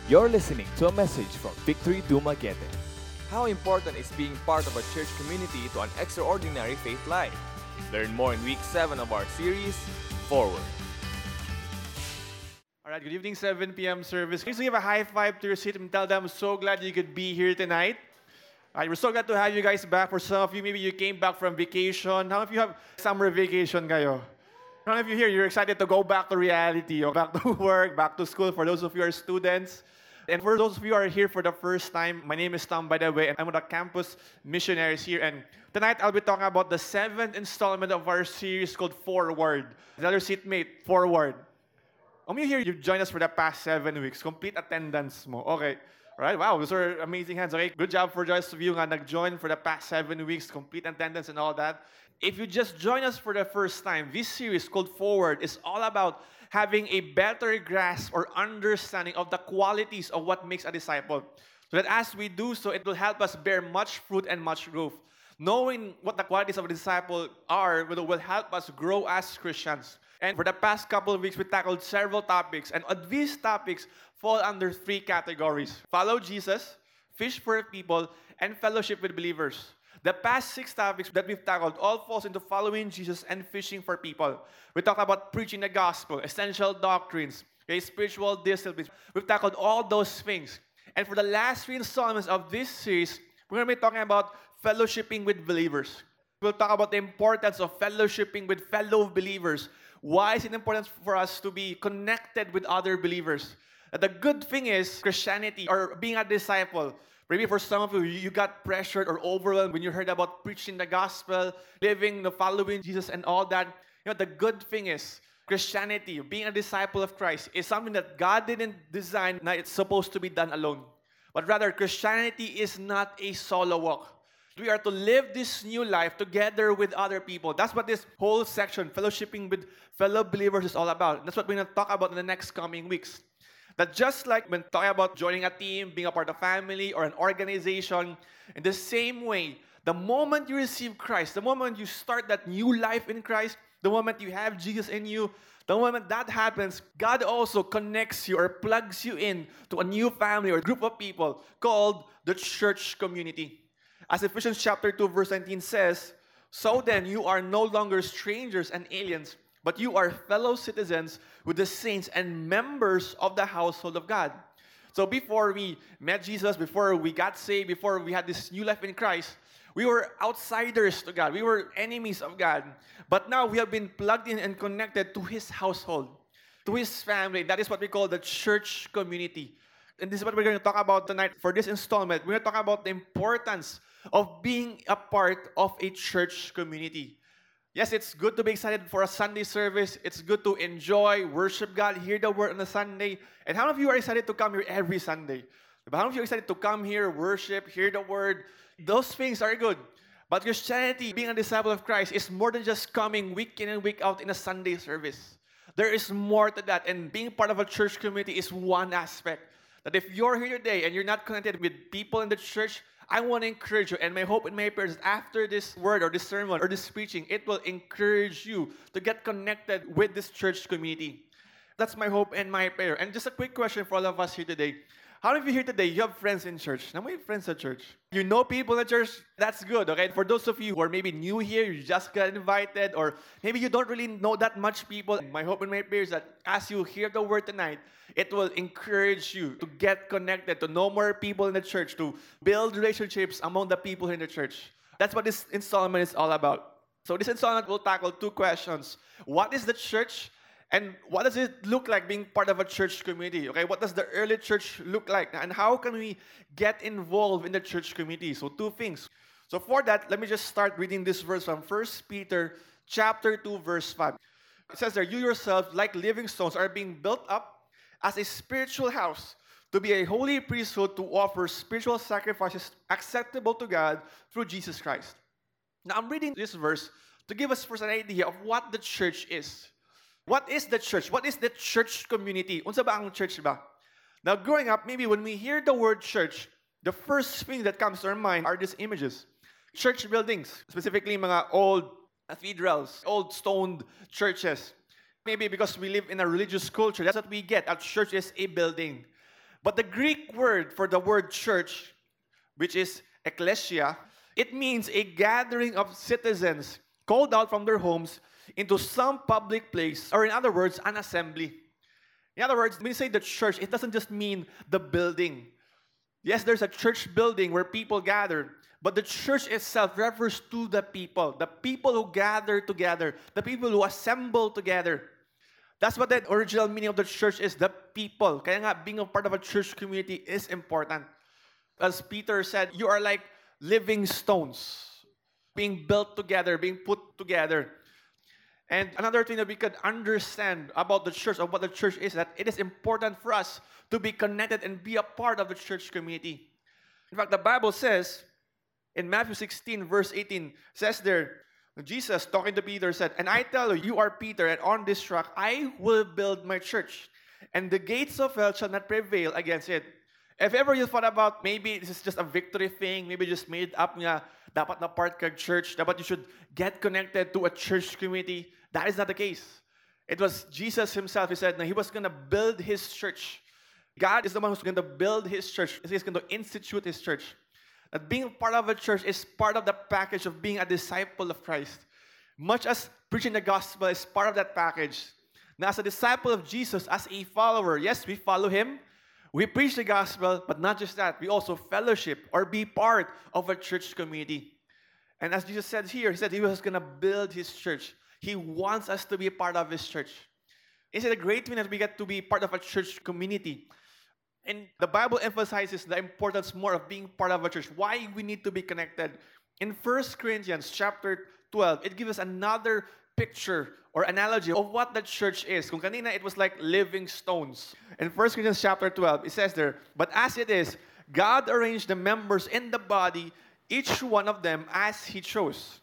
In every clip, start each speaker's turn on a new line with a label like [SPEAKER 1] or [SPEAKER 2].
[SPEAKER 1] You're listening to a message from Victory Dumaguete.
[SPEAKER 2] How important is being part of a church community to an extraordinary faith life? Learn more in week 7 of our series, Forward.
[SPEAKER 3] All right, good evening, 7 p.m. service. Please give a high five to your seat and tell them, I'm so glad you could be here tonight. All right, we're so glad to have you guys back. For some of you, maybe you came back from vacation. How many of you have summer vacation kayo? How many of you here, you're excited to go back to reality, or back to work, back to school, for those of you who are students? And for those of you who are here for the first time, my name is Tom, by the way, and I'm one of the campus missionaries here. And tonight, I'll be talking about the 7th installment of our series called Forward. Another seatmate, Forward. How many here, you've joined us for the past 7 weeks? Complete attendance mo. Okay. All right, wow, those are amazing hands. Okay, good job for those of you who nag-join for the past 7 weeks, complete attendance and all that. If you just join us for the first time, this series called Forward is all about having a better grasp or understanding of the qualities of what makes a disciple. So that as we do so, it will help us bear much fruit and much growth. Knowing what the qualities of a disciple are will help us grow as Christians. And for the past couple of weeks, we tackled several topics. And these topics fall under 3 categories: follow Jesus, fish for people, and fellowship with believers. The past 6 topics that we've tackled all falls into following Jesus and fishing for people. We talked about preaching the gospel, essential doctrines, okay, spiritual disciplines. We've tackled all those things. And for the last 3 installments of this series, we're going to be talking about fellowshipping with believers. We'll talk about the importance of fellowshipping with fellow believers. Why is it important for us to be connected with other believers? The good thing is Christianity, or being a disciple. Maybe for some of you, you got pressured or overwhelmed when you heard about preaching the gospel, living, following Jesus and all that. The good thing is Christianity, being a disciple of Christ, is something that God didn't design that it's supposed to be done alone. But rather, Christianity is not a solo walk. We are to live this new life together with other people. That's what this whole section, fellowshipping with fellow believers, is all about. That's what we're going to talk about in the next coming weeks. That just like when talking about joining a team, being a part of a family or an organization, in the same way, the moment you receive Christ, the moment you start that new life in Christ, the moment you have Jesus in you, the moment that happens, God also connects you or plugs you in to a new family or group of people called the church community. As Ephesians chapter 2 verse 19 says, "So then you are no longer strangers and aliens, but you are fellow citizens with the saints and members of the household of God." So before we met Jesus, before we got saved, before we had this new life in Christ, we were outsiders to God. We were enemies of God. But now we have been plugged in and connected to His household, to His family. That is what we call the church community. And this is what we're going to talk about tonight for this installment. We're going to talk about the importance of being a part of a church community. Yes, it's good to be excited for a Sunday service. It's good to enjoy, worship God, hear the word on a Sunday. And how many of you are excited to come here every Sunday? How many of you are excited to come here, worship, hear the word? Those things are good. But Christianity, being a disciple of Christ, is more than just coming week in and week out in a Sunday service. There is more to that. And being part of a church community is one aspect. That if you're here today and you're not connected with people in the church, I want to encourage you, and my hope and my prayer is after this word or this sermon or this preaching, it will encourage you to get connected with this church community. That's my hope and my prayer. And just a quick question for all of us here today. How many of you here today, you have friends in church? How many friends at church? You know people in church? That's good, okay? For those of you who are maybe new here, you just got invited, or maybe you don't really know that much people, my hope and my prayer is that as you hear the word tonight, it will encourage you to get connected, to know more people in the church, to build relationships among the people in the church. That's what this installment is all about. So this installment will tackle 2 questions. What is the church? And what does it look like being part of a church community? Okay, what does the early church look like? And how can we get involved in the church community? So 2 things. So for that, let me just start reading this verse from 1 Peter chapter 2, verse 5. It says there, "You yourselves, like living stones, are being built up as a spiritual house to be a holy priesthood to offer spiritual sacrifices acceptable to God through Jesus Christ." Now, I'm reading this verse to give us first an idea of what the church is. What is the church? What is the church community? Unsa ba ang church ba? Now, growing up, maybe when we hear the word church, the first thing that comes to our mind are these images. Church buildings, specifically mga old cathedrals, old stoned churches. Maybe because we live in a religious culture, that's what we get. A church is a building. But the Greek word for the word church, which is ecclesia, it means a gathering of citizens called out from their homes into some public place, or in other words, an assembly. In other words, when we say the church, it doesn't just mean the building. Yes, there's a church building where people gather, but the church itself refers to the people who gather together, the people who assemble together. That's what the original meaning of the church is, the people. Kaya nga, being a part of a church community is important. As Peter said, you are like living stones, being built together, being put together. And another thing that we could understand about the church, of what the church is, that it is important for us to be connected and be a part of the church community. In fact, the Bible says, in Matthew 16, verse 18, says there, Jesus, talking to Peter, said, "And I tell you, you are Peter, and on this rock I will build my church, and the gates of hell shall not prevail against it." If ever you thought about maybe this is just a victory thing, maybe just made up nga, dapat na part ka church, dapat you should get connected to a church community, that is not the case. It was Jesus himself, he said, na he was going to build his church. God is the one who's going to build his church. He's going to institute his church. That being part of a church is part of the package of being a disciple of Christ. Much as preaching the gospel is part of that package. Now, as a disciple of Jesus, as a follower, yes, we follow him. We preach the gospel, but not just that. We also fellowship or be part of a church community. And as Jesus said here, he said he was going to build his church. He wants us to be a part of his church. Isn't it a great thing that we get to be part of a church community? And the Bible emphasizes the importance more of being part of a church. Why we need to be connected. In 1 Corinthians chapter 12, it gives us another picture or analogy of what the church is. Kung kanina, it was like living stones. In 1 Corinthians chapter 12, it says there, "But as it is, God arranged the members in the body, each one of them as he chose.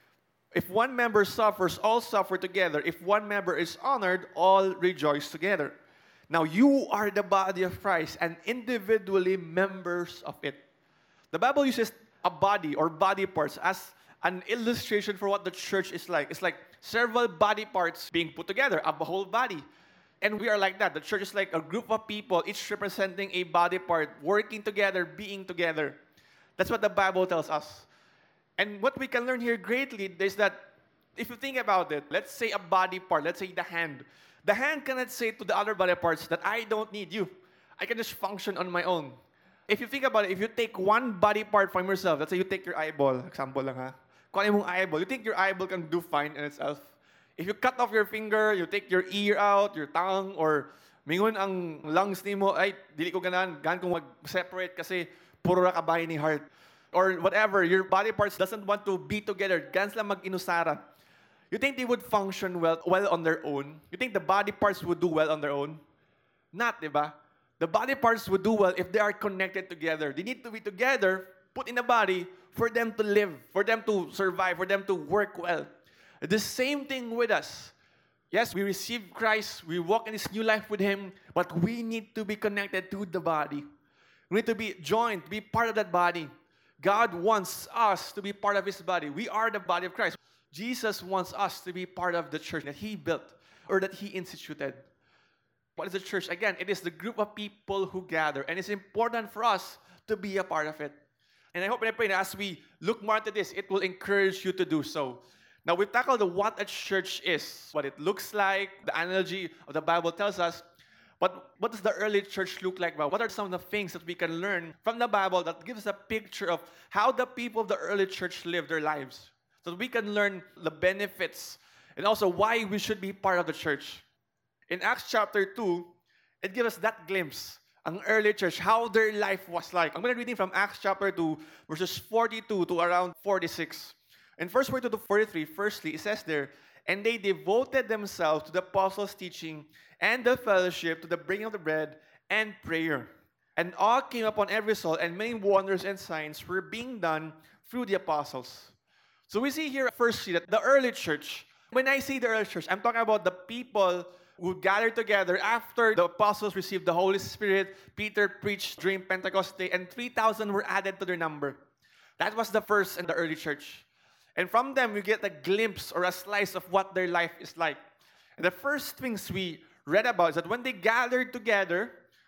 [SPEAKER 3] If one member suffers, all suffer together. If one member is honored, all rejoice together. Now you are the body of Christ and individually members of it." The Bible uses a body or body parts as an illustration for what the church is like. It's like several body parts being put together, a whole body. And we are like that. The church is like a group of people, each representing a body part, working together, being together. That's what the Bible tells us. And what we can learn here greatly is that if you think about it, let's say a body part, let's say the hand. The hand cannot say to the other body parts that I don't need you. I can just function on my own. If you think about it, if you take one body part from yourself, let's say you take your eyeball, example lang ha, kunin mong eyeball, you think your eyeball can do fine in itself? If you cut off your finger, you take your ear out, your tongue, or mingon ang lungs nimo, ay, dili ko ganan kong mag-separate kasi puro ra kabay ni heart. Or whatever, your body parts doesn't want to be together, gan sila mag-inusara. You think they would function well on their own? You think the body parts would do well on their own? Not, di ba? The body parts would do well if they are connected together. They need to be together, put in a body, for them to live, for them to survive, for them to work well. The same thing with us. Yes, we receive Christ, we walk in this new life with him, but we need to be connected to the body. We need to be joined, to be part of that body. God wants us to be part of his body. We are the body of Christ. Jesus wants us to be part of the church that he built or that he instituted. What is the church? Again, it is the group of people who gather, and it's important for us to be a part of it. And I hope and I pray that as we look more into this, it will encourage you to do so. Now, we've tackled what a church is, what it looks like, the analogy of the Bible tells us. But what does the early church look like? What are some of the things that we can learn from the Bible that gives us a picture of how the people of the early church lived their lives? So that we can learn the benefits and also why we should be part of the church. In Acts chapter 2, it gives us that glimpse, ang early church, how their life was like. I'm going to read from Acts chapter 2, verses 42 to around 46. In verse 42 to 43, firstly, it says there, "And they devoted themselves to the apostles' teaching and the fellowship, to the breaking of the bread and prayer. And awe came upon every soul, and many wonders and signs were being done through the apostles." So we see here, firstly, that the early church, when I say the early church, I'm talking about the people who gathered together after the apostles received the Holy Spirit. Peter preached during Pentecost Day, and 3,000 were added to their number. That was the first in the early church. And from them, we get a glimpse or a slice of what their life is like. And the first things we read about is that when they gathered together,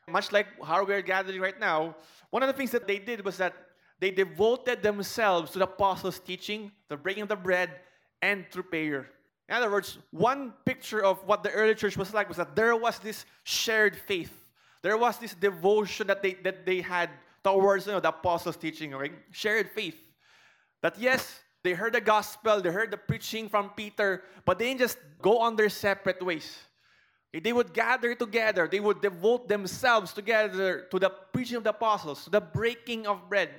[SPEAKER 3] Much like how we're gathering right now, one of the things that they did was that they devoted themselves to the apostles' teaching, the breaking of the bread, and through prayer. In other words, one picture of what the early church was like was that there was this shared faith. There was this devotion that they had towards the apostles' teaching, right? Shared faith. That yes, they heard the gospel, they heard the preaching from Peter, but they didn't just go on their separate ways. They would gather together. They would devote themselves together to the preaching of the apostles, to the breaking of bread.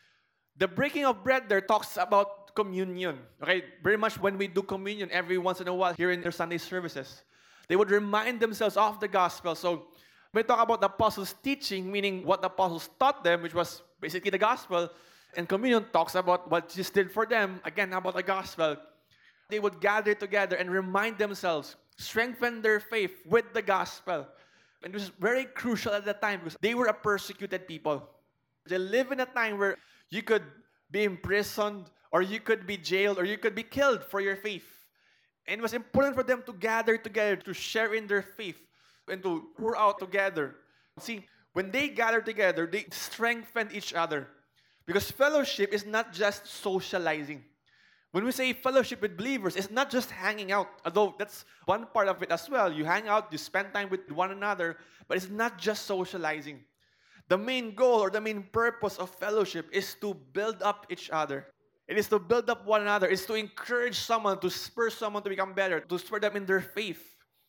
[SPEAKER 3] The breaking of bread there talks about communion. Okay, very much when we do communion every once in a while here in their Sunday services, they would remind themselves of the gospel. So when we talk about the apostles' teaching, meaning what the apostles taught them, which was basically the gospel, and communion talks about what Jesus did for them, again about the gospel. They would gather together and remind themselves, strengthen their faith with the gospel. And it was very crucial at that time because they were a persecuted people. They live in a time where you could be imprisoned, or you could be jailed, or you could be killed for your faith. And it was important for them to gather together, to share in their faith, and to pour out together. See, when they gather together, they strengthen each other. Because fellowship is not just socializing. When we say fellowship with believers, it's not just hanging out, although that's one part of it as well. You hang out, you spend time with one another, but it's not just socializing. The main goal or the main purpose of fellowship is to build up each other. It is to build up one another. It's to encourage someone, to spur someone to become better, to spur them in their faith.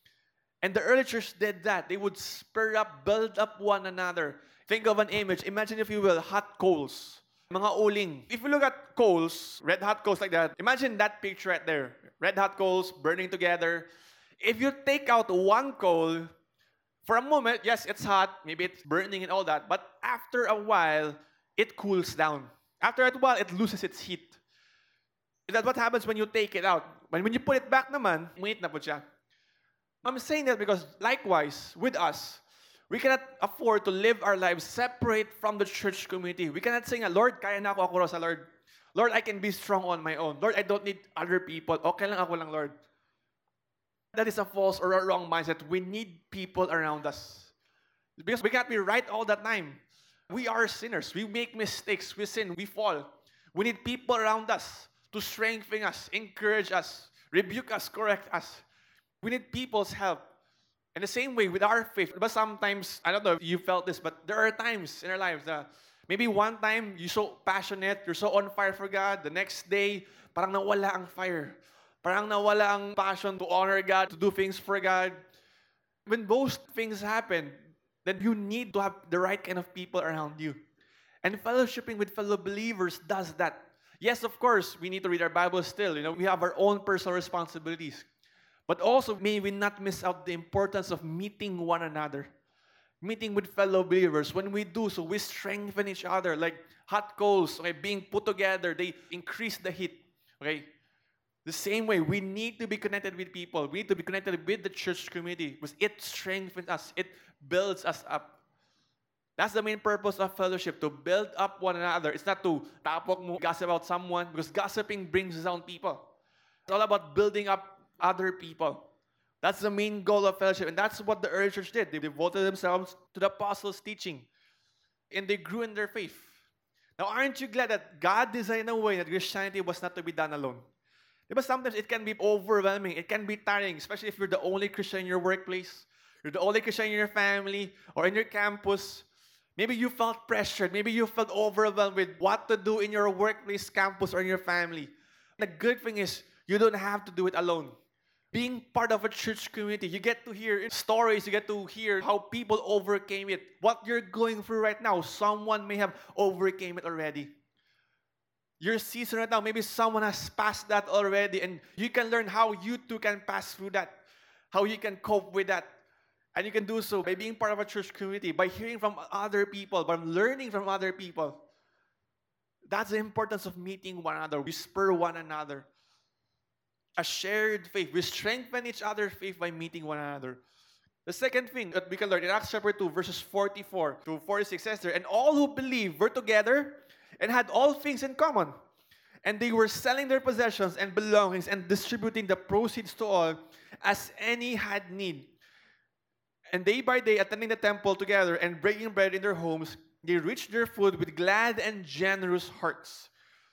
[SPEAKER 3] And the early church did that. They would spur up, build up one another. Think of an image. Imagine, if you will, hot coals. Mga uling. If you look at coals, red hot coals like that, imagine that picture right there. Red hot coals burning together. If you take out one coal, for a moment, yes, it's hot, maybe it's burning and all that, but after a while, it cools down. After a while, it loses its heat. That's what happens when you take it out. When you put it back naman, mainit na po siya. I'm saying that because likewise, with us, we cannot afford to live our lives separate from the church community. We cannot say, Lord, kaya na ako sa Lord. Lord, I can be strong on my own. Lord, I don't need other people. Okay lang ako lang, Lord. That is a false or a wrong mindset. We need people around us. Because we can't be right all the time. We are sinners. We make mistakes. We sin. We fall. We need people around us to strengthen us, encourage us, rebuke us, correct us. We need people's help. In the same way with our faith, but sometimes, I don't know if you felt this, but there are times in our lives that maybe one time you're so passionate, you're so on fire for God, the next day, parang nawala ang fire. Parang nawala ang passion to honor God, to do things for God. When those things happen, then you need to have the right kind of people around you. And fellowshipping with fellow believers does that. Yes, of course, we need to read our Bible still. We have our own personal responsibilities. But also, may we not miss out the importance of meeting one another. Meeting with fellow believers. When we do so, we strengthen each other. Like hot coals, okay, being put together, they increase the heat. Okay? The same way, we need to be connected with people. We need to be connected with the church community because it strengthens us. It builds us up. That's the main purpose of fellowship, to build up one another. It's not to tapok mo, gossip about someone, because gossiping brings down people. It's all about building up other people. That's the main goal of fellowship. And that's what the early church did. They devoted themselves to the apostles' teaching. And they grew in their faith. Now, aren't you glad that God designed a way that Christianity was not to be done alone? Because sometimes it can be overwhelming. It can be tiring, especially if you're the only Christian in your workplace. You're the only Christian in your family or in your campus. Maybe you felt pressured. Maybe you felt overwhelmed with what to do in your workplace, campus, or in your family. The good thing is, you don't have to do it alone. Being part of a church community, you get to hear stories, you get to hear how people overcame it. What you're going through right now, someone may have overcame it already. Your season right now, maybe someone has passed that already, and you can learn how you too can pass through that, how you can cope with that. And you can do so by being part of a church community, by hearing from other people, by learning from other people. That's the importance of meeting one another. We spur one another. A shared faith. We strengthen each other's faith by meeting one another. The second thing that we can learn in Acts chapter 2, verses 44 to 46 says there, and all who believed were together and had all things in common. And they were selling their possessions and belongings and distributing the proceeds to all as any had need. And day by day, attending the temple together and breaking bread in their homes, they reached their food with glad and generous hearts.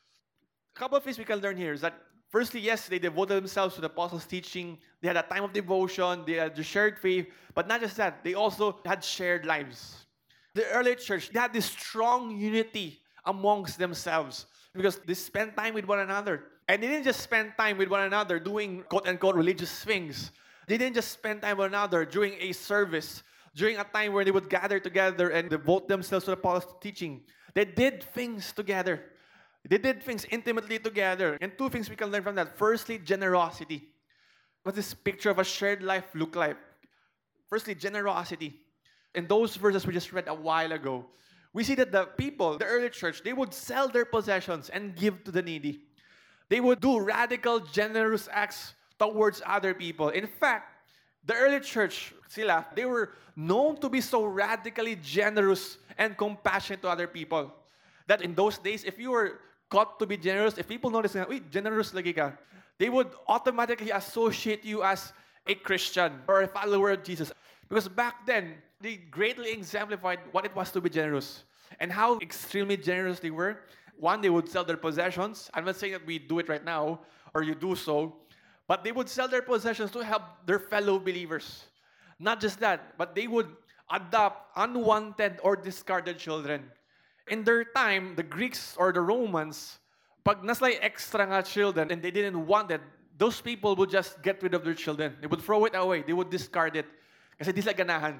[SPEAKER 3] A couple of things we can learn here is that, firstly, yes, they devoted themselves to the apostles' teaching. They had a time of devotion. They had the shared faith. But not just that, they also had shared lives. The early church, they had this strong unity amongst themselves because they spent time with one another. And they didn't just spend time with one another doing quote-unquote religious things. They didn't just spend time with one another during a service, during a time where they would gather together and devote themselves to the apostles' teaching. They did things together. They did things intimately together. And two things we can learn from that. Firstly, generosity. What does this picture of a shared life look like? Firstly, generosity. In those verses we just read a while ago, we see that the people, the early church, they would sell their possessions and give to the needy. They would do radical, generous acts towards other people. In fact, the early church, sila, they were known to be so radically generous and compassionate to other people that in those days, if you were caught to be generous, if people noticed, uy, generous lagi ka, they would automatically associate you as a Christian or a follower of Jesus. Because back then, they greatly exemplified what it was to be generous and how extremely generous they were. One, they would sell their possessions. I'm not saying that we do it right now or you do so, but they would sell their possessions to help their fellow believers. Not just that, but they would adopt unwanted or discarded children. In their time, the Greeks or the Romans, pag naslay extra nga children and they didn't want it, those people would just get rid of their children. They would throw it away. They would discard it. Kasi di sila ganahan.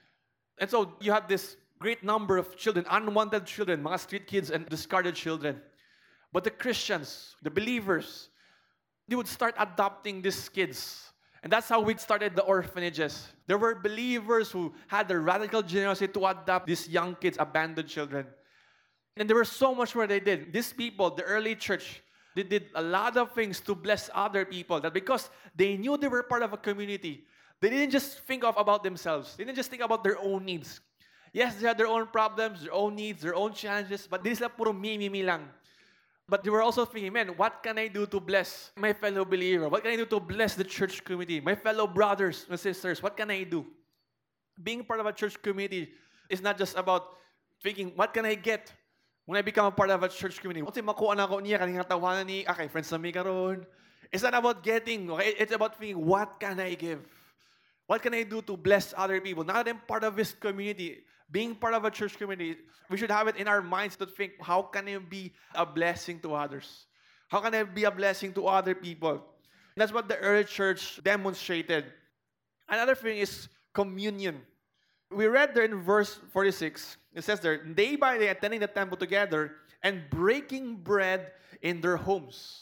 [SPEAKER 3] And so you have this great number of children, unwanted children, mga street kids and discarded children. But the Christians, the believers, they would start adopting these kids. And that's how we started the orphanages. There were believers who had the radical generosity to adopt these young kids, abandoned children. And there was so much more they did. These people, the early church, they did a lot of things to bless other people. That because they knew they were part of a community, they didn't just think about themselves. They didn't just think about their own needs. Yes, they had their own problems, their own needs, their own challenges, but hindi sila puro me lang. But they were also thinking, man, what can I do to bless my fellow believer? What can I do to bless the church community? My fellow brothers and sisters, what can I do? Being part of a church community is not just about thinking, what can I get when I become a part of a church community? Kasi makuha na ko niya, kanina tawanan ni, okay, friends na may karon. It's not about getting, okay? It's about thinking, what can I give? What can I do to bless other people? Now that I'm part of this community, being part of a church community, we should have it in our minds to think, how can I be a blessing to others? How can I be a blessing to other people? That's what the early church demonstrated. Another thing is communion. We read there in verse 46, it says there, day by day attending the temple together and breaking bread in their homes.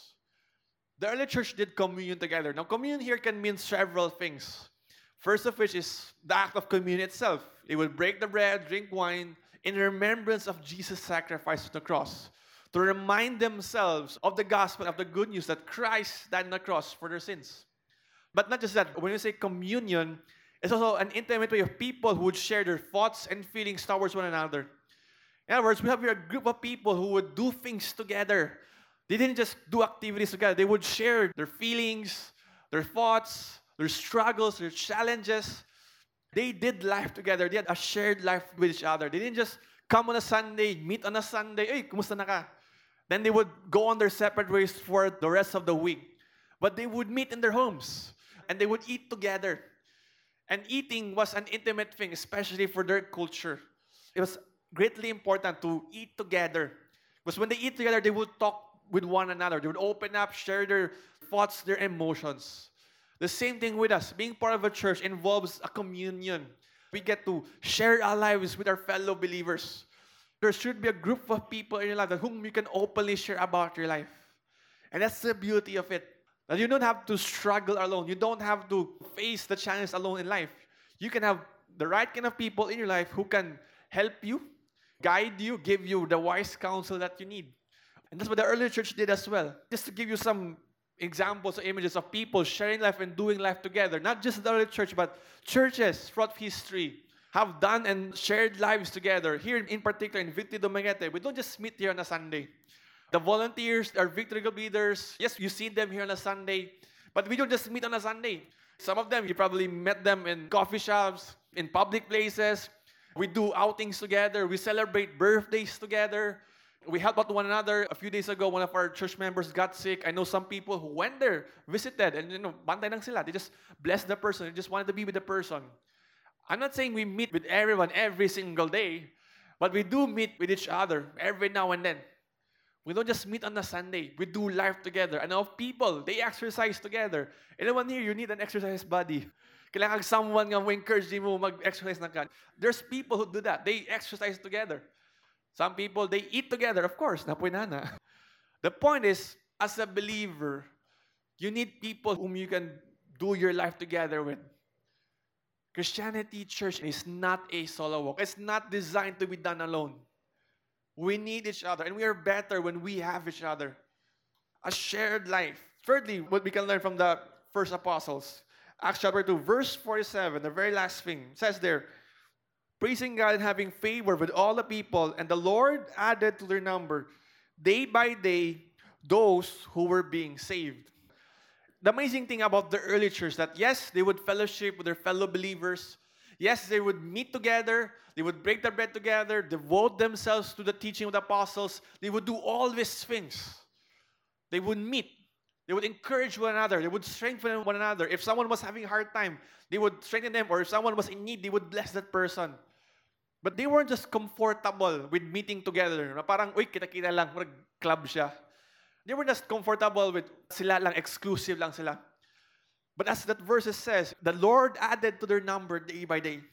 [SPEAKER 3] The early church did communion together. Now, communion here can mean several things. First of which is the act of communion itself. They would break the bread, drink wine, in remembrance of Jesus' sacrifice on the cross, to remind themselves of the gospel, of the good news that Christ died on the cross for their sins. But not just that, when you say communion, it's also an intimate way of people who would share their thoughts and feelings towards one another. In other words, we have here a group of people who would do things together. They didn't just do activities together. They would share their feelings, their thoughts, their struggles, their challenges. They did life together. They had a shared life with each other. They didn't just come on a Sunday, meet on a Sunday, hey, kumusta na ka? Then they would go on their separate ways for the rest of the week. But they would meet in their homes, and they would eat together. And eating was an intimate thing, especially for their culture. It was greatly important to eat together. Because when they eat together, they would talk with one another. They would open up, share their thoughts, their emotions. The same thing with us. Being part of a church involves a communion. We get to share our lives with our fellow believers. There should be a group of people in your life whom you can openly share about your life. And that's the beauty of it. That you don't have to struggle alone. You don't have to face the challenges alone in life. You can have the right kind of people in your life who can help you, guide you, give you the wise counsel that you need. And that's what the early church did as well. Just to give you some examples or images of people sharing life and doing life together. Not just the early church, but churches throughout history have done and shared lives together. Here in particular in Victory Dumaguete, we don't just meet here on a Sunday. The volunteers, our Victory Group leaders, yes, you see them here on a Sunday, but we don't just meet on a Sunday. Some of them, you probably met them in coffee shops, in public places. We do outings together. We celebrate birthdays together. We help out one another. A few days ago, one of our church members got sick. I know some people who went there, visited, and bantay lang sila. They just blessed the person. They just wanted to be with the person. I'm not saying we meet with everyone every single day, but we do meet with each other every now and then. We don't just meet on a Sunday. We do life together. I know of people, they exercise together. Anyone here, you need an exercise buddy. Kailangan someone nga mo encourage mo mag-exercise na ka. There's people who do that. They exercise together. Some people, they eat together. Of course, napoy nana. The point is, as a believer, you need people whom you can do your life together with. Christianity Church is not a solo walk. It's not designed to be done alone. We need each other, and we are better when we have each other. A shared life. Thirdly, what we can learn from the first apostles. Acts chapter 2, verse 47, the very last thing, says there, praising God and having favor with all the people, and the Lord added to their number, day by day, those who were being saved. The amazing thing about the early church that, yes, they would fellowship with their fellow believers. Yes, they would meet together. They would break the bread together, devote themselves to the teaching of the apostles. They would do all these things. They would meet. They would encourage one another. They would strengthen one another. If someone was having a hard time, they would strengthen them. Or if someone was in need, they would bless that person. But they weren't just comfortable with meeting together. Parang, uy, kita-kita lang, club siya. They were just comfortable with sila lang, exclusive lang sila. But as that verse says, the Lord added to their number day by day.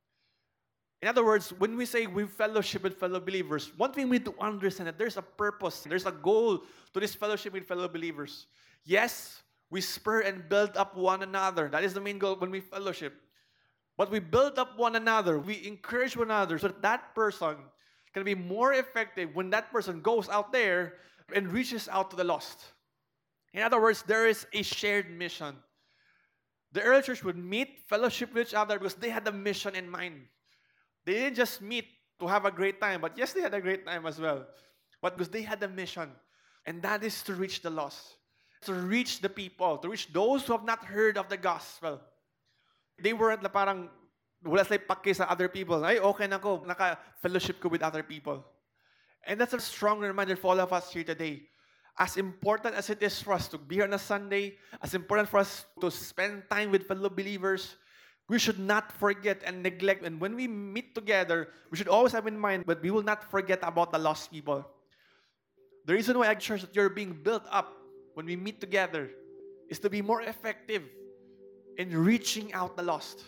[SPEAKER 3] In other words, when we say we fellowship with fellow believers, one thing we need to understand that there's a purpose, there's a goal to this fellowship with fellow believers. Yes, we spur and build up one another. That is the main goal when we fellowship. But we build up one another. We encourage one another so that person can be more effective when that person goes out there and reaches out to the lost. In other words, there is a shared mission. The early church would meet, fellowship with each other because they had a mission in mind. They didn't just meet to have a great time, but yes, they had a great time as well. But because they had a mission, and that is to reach the lost, to reach the people, to reach those who have not heard of the gospel. They weren't na parang wala sila pake sa other people. Ay, okay na ko, naka-fellowship ko with other people. And that's a strong reminder for all of us here today. As important as it is for us to be here on a Sunday, as important for us to spend time with fellow believers, we should not forget and neglect. And when we meet together, we should always have in mind that we will not forget about the lost people. The reason why at church that you're being built up when we meet together is to be more effective in reaching out the lost.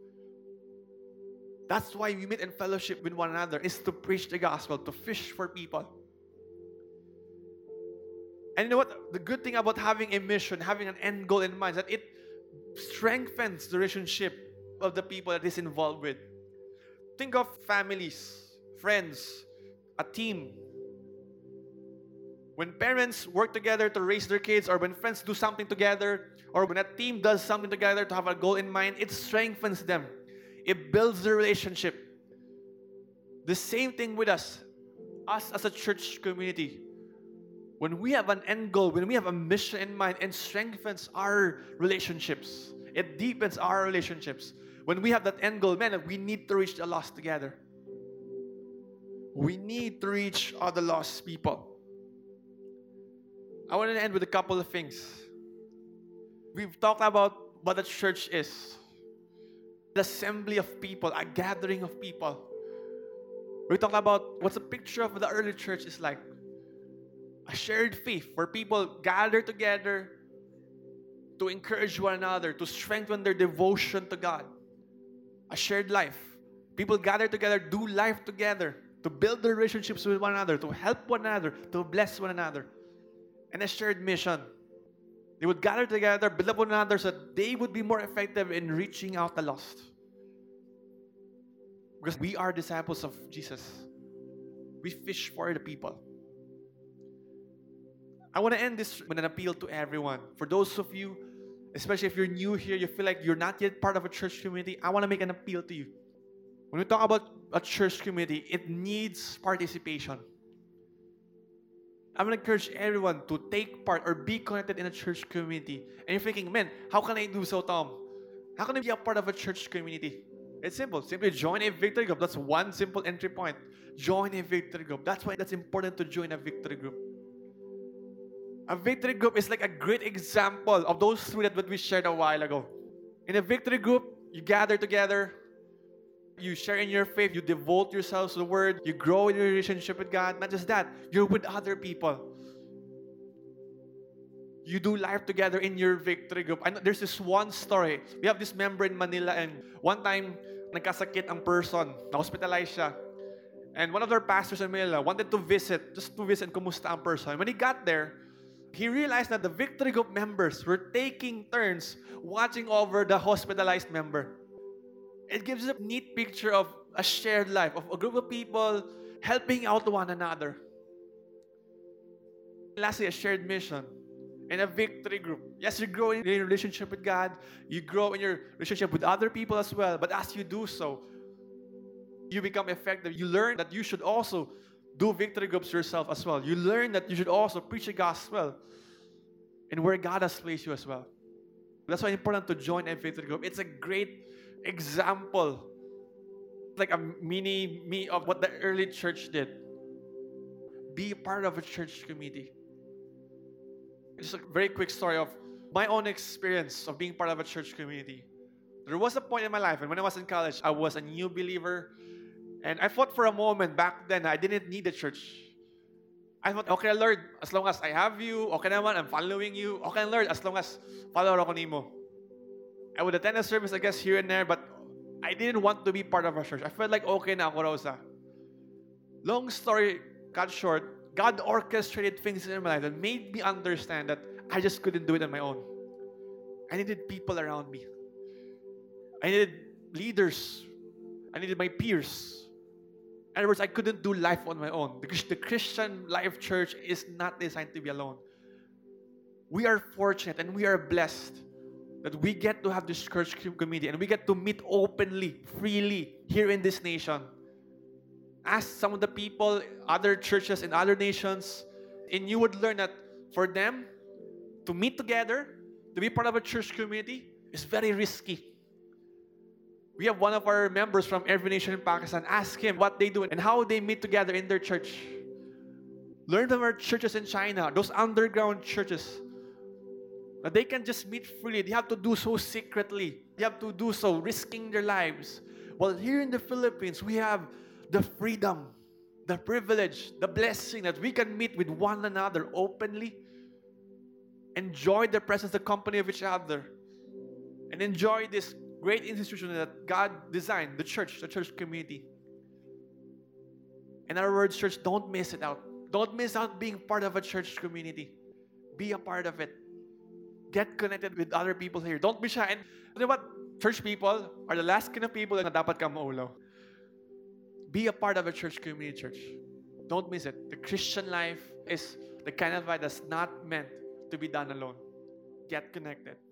[SPEAKER 3] That's why we meet in fellowship with one another, is to preach the gospel, to fish for people. And you know what? The good thing about having a mission, having an end goal in mind, is that it strengthens the relationship of the people that is involved with. Think of families, friends, a team. When parents work together to raise their kids, or when friends do something together, or when a team does something together to have a goal in mind, it strengthens them. It builds the relationship. The same thing with us as a church community. When we have an end goal, when we have a mission in mind, it strengthens our relationships. It deepens our relationships. When we have that end goal, man, we need to reach the lost together. We need to reach all the lost people. I want to end with a couple of things. We've talked about what the church is. The assembly of people, a gathering of people. We talked about what the picture of the early church is like. A shared faith where people gather together to encourage one another, to strengthen their devotion to God. A shared life. People gather together, do life together, to build their relationships with one another, to help one another, to bless one another. And a shared mission. They would gather together, build up one another so that they would be more effective in reaching out the lost. Because we are disciples of Jesus. We fish for the people. I want to end this with an appeal to everyone. For those of you, especially if you're new here, you feel like you're not yet part of a church community, I want to make an appeal to you. When we talk about a church community, it needs participation. I'm going to encourage everyone to take part or be connected in a church community. And you're thinking, man, how can I do so, Tom? How can you be a part of a church community? It's simple. Simply join a victory group. That's one simple entry point. Join a victory group. That's why that's important to join a victory group. A victory group is like a great example of those three that we shared a while ago. In a victory group, you gather together, you share in your faith, you devote yourselves to the Word, you grow in your relationship with God. Not just that, you're with other people. You do life together in your victory group. I know there's this one story. We have this member in Manila, and one time, nagkasakit ang person, na-hospitalize siya. And one of their pastors in Manila wanted to visit, just to visit kumusta ang person. And when he got there, he realized that the victory group members were taking turns watching over the hospitalized member. It gives a neat picture of a shared life, of a group of people helping out one another. Lastly, a shared mission and a victory group. Yes, you grow in your relationship with God, you grow in your relationship with other people as well, but as you do so, you become effective. You learn that you should also do victory groups yourself as well. You learn that you should also preach the gospel and where God has placed you as well. That's why it's important to join a victory group. It's a great example, like a mini me of what the early church did. Be a part of a church community. Just a very quick story of my own experience of being part of a church community. There was a point in my life, and when I was in college, I was a new believer. And I thought for a moment back then, I didn't need the church. I thought, okay, Lord, as long as I have you, okay naman, I'm following you. Okay, Lord, as long as follow ako nimo. I would attend a service, I guess, here and there, but I didn't want to be part of a church. I felt like, okay na ako Rosa. Long story cut short, God orchestrated things in my life that made me understand that I just couldn't do it on my own. I needed people around me. I needed leaders. I needed my peers. In other words, I couldn't do life on my own. The Christian Life Church is not designed to be alone. We are fortunate and we are blessed that we get to have this church community and we get to meet openly, freely here in this nation. Ask some of the people, other churches in other nations, and you would learn that for them to meet together, to be part of a church community, is very risky. We have one of our members from every nation in Pakistan. Ask him what they do and how they meet together in their church. Learn from our churches in China, those underground churches. That they can just meet freely. They have to do so secretly. They have to do so risking their lives. While here in the Philippines, we have the freedom, the privilege, the blessing that we can meet with one another openly, enjoy the presence, the company of each other, and enjoy this great institution that God designed, the church community. In other words, church, don't miss it out. Don't miss out being part of a church community. Be a part of it. Get connected with other people here. Don't be shy. And you know what? Church people are the last kind of people na dapat kang maulo. Be a part of a church community, church. Don't miss it. The Christian life is the kind of life that's not meant to be done alone. Get connected.